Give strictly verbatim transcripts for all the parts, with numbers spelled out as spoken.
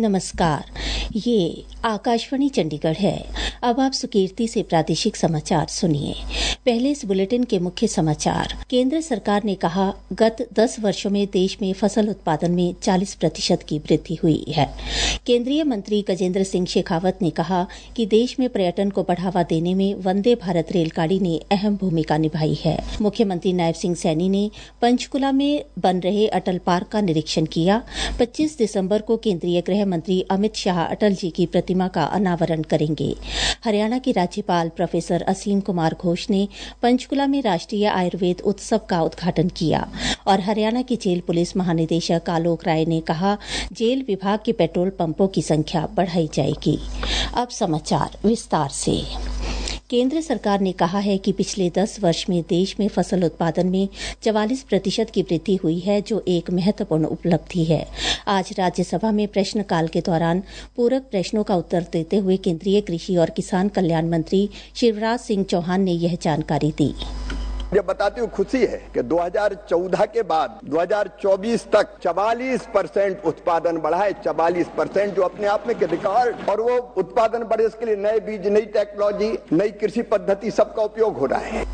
नमस्कार, ये आकाशवाणी चंडीगढ़ है। अब आप सुकीर्ति से प्रादेशिक समाचार सुनिए। पहले इस बुलेटिन के मुख्य समाचार। केंद्र सरकार ने कहा, गत दस वर्षों में देश में फसल उत्पादन में चालीस प्रतिशत की वृद्धि हुई है। केंद्रीय मंत्री गजेंद्र सिंह शेखावत ने कहा कि देश में पर्यटन को बढ़ावा देने में वंदे भारत रेलगाड़ी ने अहम भूमिका निभाई है। मुख्यमंत्री नायब सिंह सैनी ने पंचकुला में बन रहे अटल पार्क का निरीक्षण किया। पच्चीस दिसंबर को केंद्रीय गृह मंत्री अमित शाह अटल जी की प्रतिमा का अनावरण करेंगे। हरियाणा के राज्यपाल प्रोफेसर असीम कुमार घोष ने पंचकुला में राष्ट्रीय आयुर्वेद उत्सव का उद्घाटन किया और हरियाणा की जेल पुलिस महानिदेशक आलोक राय ने कहा, जेल विभाग के पेट्रोल पंपों की संख्या बढ़ाई जाएगी। अब समाचार विस्तार से। केंद्र सरकार ने कहा है कि पिछले दस वर्ष में देश में फसल उत्पादन में चवालीस प्रतिशत की वृद्धि हुई है, जो एक महत्वपूर्ण उपलब्धि है। आज राज्यसभा में प्रश्नकाल के दौरान पूरक प्रश्नों का उत्तर देते हुए केंद्रीय कृषि और किसान कल्याण मंत्री शिवराज सिंह चौहान ने यह जानकारी दी। ये बताती हूँ खुशी है कि दो हज़ार चौदह के बाद दो हज़ार चौबीस तक चवालीस परसेंट उत्पादन बढ़ा है। चवालीस परसेंट जो अपने आप में रिकॉर्ड, और वो उत्पादन बढ़े इसके लिए नए बीज, नई टेक्नोलॉजी, नई कृषि पद्धति सबका उपयोग हो रहा है।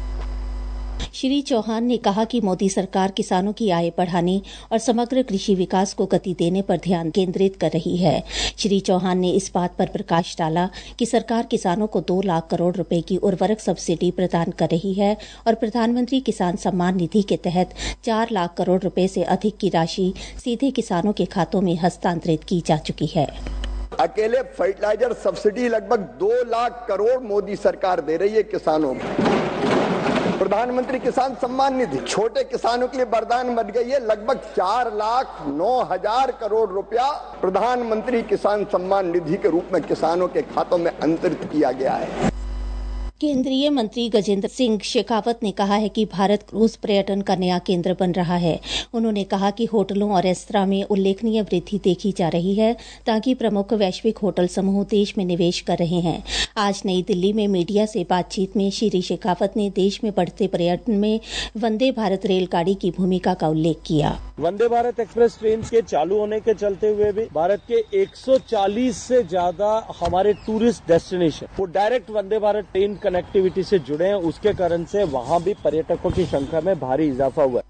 श्री चौहान ने कहा कि मोदी सरकार किसानों की आय बढ़ाने और समग्र कृषि विकास को गति देने पर ध्यान केंद्रित कर रही है। श्री चौहान ने इस बात पर प्रकाश डाला कि सरकार किसानों को दो लाख करोड़ रुपए की उर्वरक सब्सिडी प्रदान कर रही है और प्रधानमंत्री किसान सम्मान निधि के तहत चार लाख करोड़ रुपए से अधिक की राशि सीधे किसानों के खातों में हस्तांतरित की जा चुकी है। अकेले फर्टिलाइजर सब्सिडी लगभग दो लाख करोड़ मोदी सरकार दे रही है किसानों को। प्रधानमंत्री किसान सम्मान निधि छोटे किसानों के लिए वरदान बन गई है। लगभग चार लाख नौ हजार करोड़ रुपया प्रधानमंत्री किसान सम्मान निधि के रूप में किसानों के खातों में अंतरित किया गया है। केंद्रीय मंत्री गजेंद्र सिंह शेखावत ने कहा है कि भारत क्रूज पर्यटन का नया केंद्र बन रहा है। उन्होंने कहा कि होटलों और रेस्तरां में उल्लेखनीय वृद्धि देखी जा रही है, ताकि प्रमुख वैश्विक होटल समूह देश में निवेश कर रहे हैं। आज नई दिल्ली में मीडिया से बातचीत में श्री शेखावत ने देश में बढ़ते पर्यटन में वंदे भारत रेलगाड़ी की भूमिका का उल्लेख किया। वंदे भारत एक्सप्रेस ट्रेन के चालू होने के चलते हुए भी भारत के एक सौ चालीस से ज्यादा हमारे टूरिस्ट डेस्टिनेशन वो direct Vande Bharat train connectivity से जुड़े हैं। उसके कारण से वहां भी पर्यटकों की संख्या में भारी इजाफा हुआ है।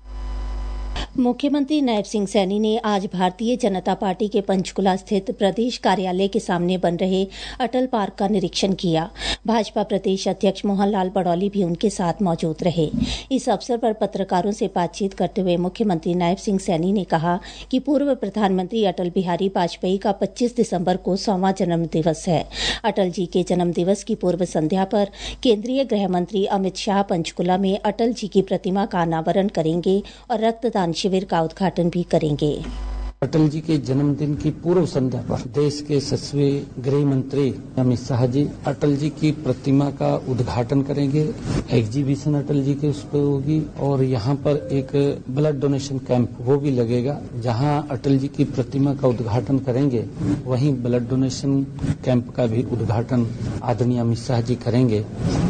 मुख्यमंत्री नायब सिंह सैनी ने आज भारतीय जनता पार्टी के पंचकुला स्थित प्रदेश कार्यालय के सामने बन रहे अटल पार्क का निरीक्षण किया। भाजपा प्रदेश अध्यक्ष मोहन लाल बड़ौली भी उनके साथ मौजूद रहे। इस अवसर पर पत्रकारों से बातचीत करते हुए मुख्यमंत्री नायब सिंह सैनी ने कहा कि पूर्व प्रधानमंत्री अटल बिहारी वाजपेयी का पच्चीस दिसंबर को सौवां जन्म दिवस है। अटल जी के जन्म दिवस की पूर्व संध्या पर केंद्रीय गृह मंत्री अमित शाह पंचकुला में अटल जी की प्रतिमा का अनावरण करेंगे और रक्तदान शिविर का उद्घाटन भी करेंगे। अटल जी के जन्मदिन की पूर्व संध्या पर देश के सचिव गृह मंत्री अमित शाह जी अटल जी की प्रतिमा का उद्घाटन करेंगे। एग्जीबिशन अटल जी के उस पर होगी और यहाँ पर एक ब्लड डोनेशन कैंप वो भी लगेगा। जहाँ अटल जी की प्रतिमा का उद्घाटन करेंगे, वहीं ब्लड डोनेशन कैंप का भी उद्घाटन आदरणीय अमित शाह जी करेंगे।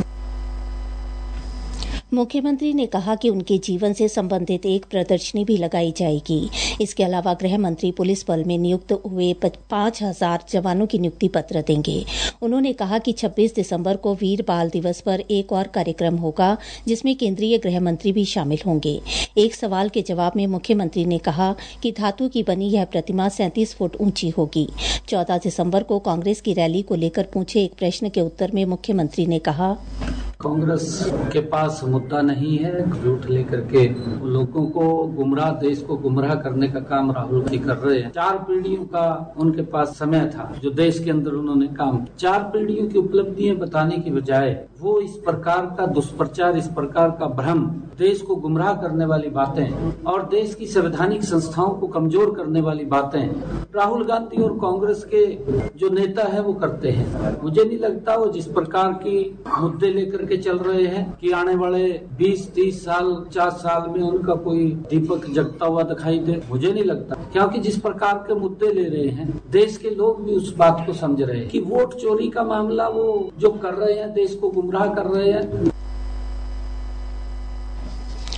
मुख्यमंत्री ने कहा कि उनके जीवन से संबंधित एक प्रदर्शनी भी लगाई जाएगी। इसके अलावा गृह मंत्री पुलिस बल में नियुक्त हुए पांच हजार जवानों की नियुक्ति पत्र देंगे। उन्होंने कहा कि छब्बीस दिसंबर को वीर बाल दिवस पर एक और कार्यक्रम होगा, जिसमें केंद्रीय गृह मंत्री भी शामिल होंगे। एक सवाल के जवाब में मुख्यमंत्री ने कहा कि धातु की बनी यह प्रतिमा सैंतीस फुट ऊंची होगी। चौदह दिसंबर को कांग्रेस की रैली को लेकर पूछे एक प्रश्न के उत्तर में मुख्यमंत्री ने कहा, कांग्रेस के पास मुद्दा नहीं है। झूठ लेकर के लोगों को गुमराह, देश को गुमराह करने का काम राहुल गांधी कर रहे हैं। चार पीढ़ियों का उनके पास समय था जो देश के अंदर उन्होंने काम। चार पीढ़ियों की उपलब्धियां बताने की बजाय वो इस प्रकार का दुष्प्रचार, इस प्रकार का भ्रम, देश को गुमराह करने वाली बातें और देश की संवैधानिक संस्थाओं को कमजोर करने वाली बातें राहुल गांधी और कांग्रेस के जो नेता है वो करते हैं। मुझे नहीं लगता वो जिस प्रकार की मुद्दे लेकर के चल रहे हैं कि आने वाले बीस तीस साल पचास साल में उनका कोई दीपक जगता हुआ दिखाई दे। मुझे नहीं लगता, क्योंकि जिस प्रकार के मुद्दे ले रहे हैं देश के लोग भी उस बात को समझ रहे हैं कि वोट चोरी का मामला वो जो कर रहे हैं, देश को गुमराह कर रहे हैं।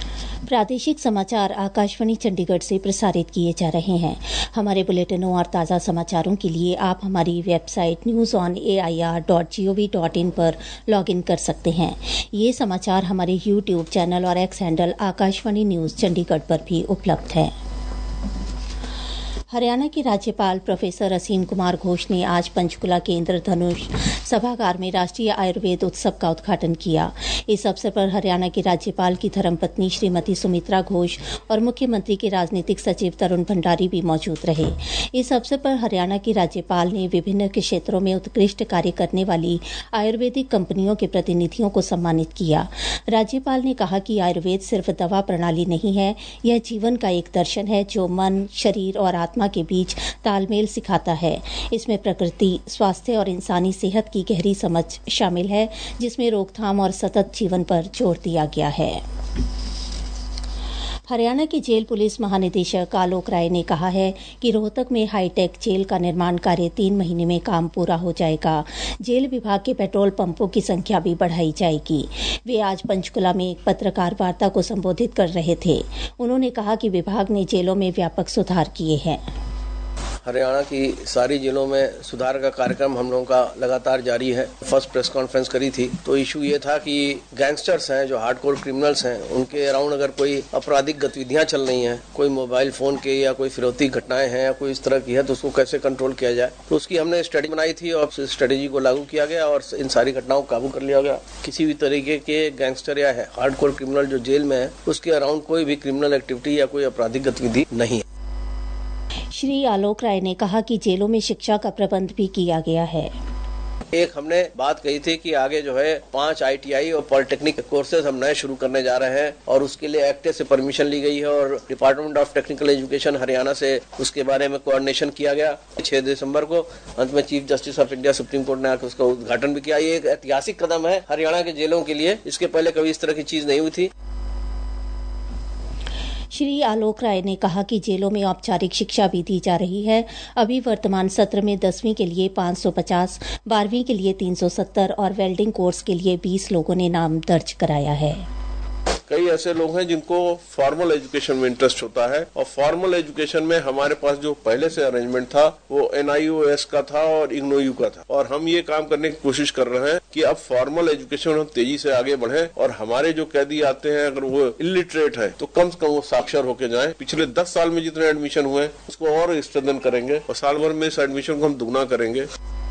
प्रादेशिक समाचार आकाशवाणी चंडीगढ़ से प्रसारित किए जा रहे हैं। हमारे बुलेटिनों और ताज़ा समाचारों के लिए आप हमारी website news on A I R dot G O V dot in पर लॉग इन कर सकते हैं। ये समाचार हमारे यूट्यूब चैनल और X handle Akashvani news Chandigarh पर भी उपलब्ध है। हरियाणा के राज्यपाल प्रोफेसर असीम कुमार घोष ने आज पंचकुला के इंद्रधनुष सभागार में राष्ट्रीय आयुर्वेद उत्सव का उद्घाटन किया। इस अवसर पर हरियाणा के राज्यपाल की धर्मपत्नी श्रीमती सुमित्रा घोष और मुख्यमंत्री के राजनीतिक सचिव तरुण भंडारी भी मौजूद रहे। इस अवसर पर हरियाणा के राज्यपाल ने विभिन्न क्षेत्रों में उत्कृष्ट कार्य करने वाली आयुर्वेदिक कंपनियों के प्रतिनिधियों को सम्मानित किया। राज्यपाल ने कहा कि आयुर्वेद सिर्फ दवा प्रणाली नहीं है, यह जीवन का एक दर्शन है जो मन, शरीर और आत्मा के बीच तालमेल सिखाता है। इसमें प्रकृति, स्वास्थ्य और इंसानी सेहत की गहरी समझ शामिल है, जिसमें रोकथाम और सतत जीवन पर जोर दिया गया है। हरियाणा के जेल पुलिस महानिदेशक आलोक राय ने कहा है कि रोहतक में हाईटेक जेल का निर्माण कार्य तीन महीने में काम पूरा हो जाएगा। जेल विभाग के पेट्रोल पंपों की संख्या भी बढ़ाई जाएगी। वे आज पंचकुला में एक पत्रकार वार्ता को संबोधित कर रहे थे। उन्होंने कहा कि विभाग ने जेलों में व्यापक सुधार किए हैं। हरियाणा की सारी जेलों में सुधार का कार्यक्रम हम लोगों का लगातार जारी है। फर्स्ट प्रेस कॉन्फ्रेंस करी थी तो इशू ये था कि गैंगस्टर्स हैं, जो हार्डकोर क्रिमिनल्स हैं, उनके अराउंड अगर कोई आपराधिक गतिविधियां चल रही हैं, कोई मोबाइल फोन के या कोई फिरौती घटनाएं हैं या कोई इस तरह की है, तो उसको कैसे कंट्रोल किया जाए। तो उसकी हमने स्ट्रेटेजी बनाई थी और स्ट्रेटेजी को लागू किया गया और इन सारी घटनाओं को काबू कर लिया गया। किसी भी तरीके के गैंगस्टर या हार्डकोर क्रिमिनल जो जेल में है, उसके अराउंड कोई भी क्रिमिनल एक्टिविटी या कोई आपराधिक गतिविधि नहीं है। श्री आलोक राय ने कहा कि जेलों में शिक्षा का प्रबंध भी किया गया है। एक हमने बात कही थी कि आगे जो है पांच आई टी आई और पॉलिटेक्निक कोर्सेज हम नए शुरू करने जा रहे हैं और उसके लिए एक्टे से परमिशन ली गई है और Department of Technical Education Haryana से उसके बारे में कोऑर्डिनेशन किया गया। छह दिसंबर को अंत में Chief Justice of India Supreme Court ने आकर उसका उद्घाटन भी किया। ये एक ऐतिहासिक कदम है हरियाणा के जेलों के लिए। इसके पहले कभी इस तरह की चीज नहीं हुई थी। श्री आलोक राय ने कहा कि जेलों में औपचारिक शिक्षा भी दी जा रही है। अभी वर्तमान सत्र में दसवीं के लिए पाँच सौ पचास, बारहवीं के लिए तीन सौ सत्तर और वेल्डिंग कोर्स के लिए बीस लोगों ने नाम दर्ज कराया है। कई ऐसे लोग हैं जिनको फॉर्मल एजुकेशन में इंटरेस्ट होता है और फॉर्मल एजुकेशन में हमारे पास जो पहले से अरेंजमेंट था वो एन आई ओ एस का था और इग्नोयू का था और हम ये काम करने की कोशिश कर रहे हैं कि अब फॉर्मल एजुकेशन हम तेजी से आगे बढ़े और हमारे जो कैदी आते हैं अगर वो इलिटरेट है तो कम से कम वो साक्षर होके जाएं। पिछले दस साल में जितने एडमिशन हुए उसको और स्ट्रेंथन करेंगे और साल भर में इस एडमिशन को हम दुगना करेंगे।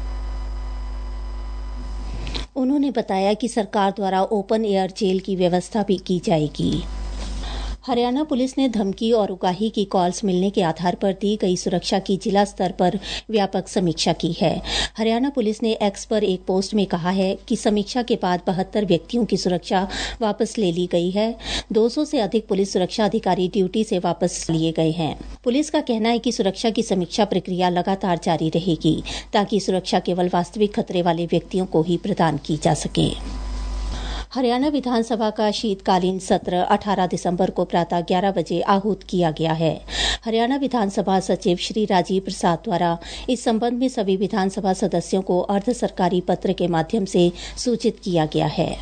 उन्होंने बताया कि सरकार द्वारा ओपन एयर जेल की व्यवस्था भी की जाएगी। हरियाणा पुलिस ने धमकी और उगाही की कॉल्स मिलने के आधार पर दी गई सुरक्षा की जिला स्तर पर व्यापक समीक्षा की है। हरियाणा पुलिस ने एक्स पर एक पोस्ट में कहा है कि समीक्षा के बाद बहत्तर व्यक्तियों की सुरक्षा वापस ले ली गई है। दो सौ से अधिक पुलिस सुरक्षा अधिकारी ड्यूटी से वापस लिए गए हैं। पुलिस का कहना है कि सुरक्षा की समीक्षा प्रक्रिया लगातार जारी रहेगी ताकि सुरक्षा केवल वास्तविक खतरे वाले व्यक्तियों को ही प्रदान की जा सके। हरियाणा विधानसभा का शीतकालीन सत्र अठारह दिसंबर को प्रातः ग्यारह बजे आहूत किया गया है। हरियाणा विधानसभा सचिव श्री राजीव प्रसाद द्वारा इस संबंध में सभी विधानसभा सदस्यों को अर्ध सरकारी पत्र के माध्यम से सूचित किया गया है।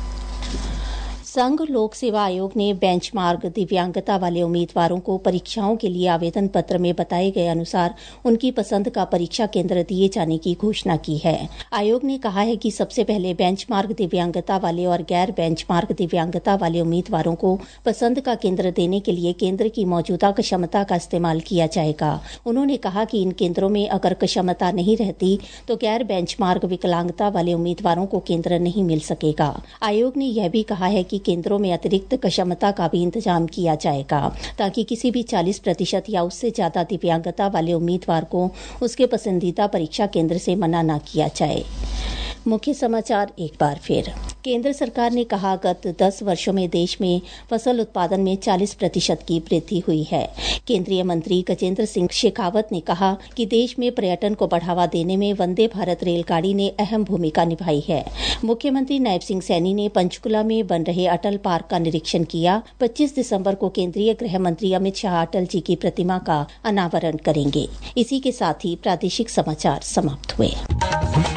संघ लोक सेवा आयोग ने बेंचमार्क दिव्यांगता वाले उम्मीदवारों को परीक्षाओं के लिए आवेदन पत्र में बताए गए अनुसार उनकी पसंद का परीक्षा केंद्र दिए जाने की घोषणा की है। आयोग ने कहा है कि सबसे पहले बेंचमार्क दिव्यांगता वाले और गैर बेंचमार्क दिव्यांगता वाले उम्मीदवारों को पसंद का केंद्र देने के लिए केंद्र की मौजूदा क्षमता का इस्तेमाल किया जाएगा। उन्होंने कहा कि इन केंद्रों में अगर क्षमता नहीं रहती तो गैर बेंचमार्क विकलांगता वाले उम्मीदवारों को केंद्र नहीं मिल सकेगा। आयोग ने यह भी कहा है कि केंद्रों में अतिरिक्त क्षमता का भी इंतजाम किया जाएगा ताकि किसी भी चालीस प्रतिशत या उससे ज्यादा दिव्यांगता वाले उम्मीदवार को उसके पसंदीदा परीक्षा केंद्र से मना न किया जाए। मुख्य समाचार एक बार फिर। केंद्र सरकार ने कहा गत दस वर्षों में देश में फसल उत्पादन में चालीस प्रतिशत की वृद्धि हुई है। केंद्रीय मंत्री गजेंद्र सिंह शेखावत ने कहा कि देश में पर्यटन को बढ़ावा देने में वंदे भारत रेलगाड़ी ने अहम भूमिका निभाई है। मुख्यमंत्री नायब सिंह सैनी ने पंचकुला में बन रहे अटल पार्क का निरीक्षण किया। पच्चीस दिसंबर को केंद्रीय गृह मंत्री अमित शाह अटल जी की प्रतिमा का अनावरण करेंगे। इसी के साथ ही प्रादेशिक समाचार समाप्त हुए।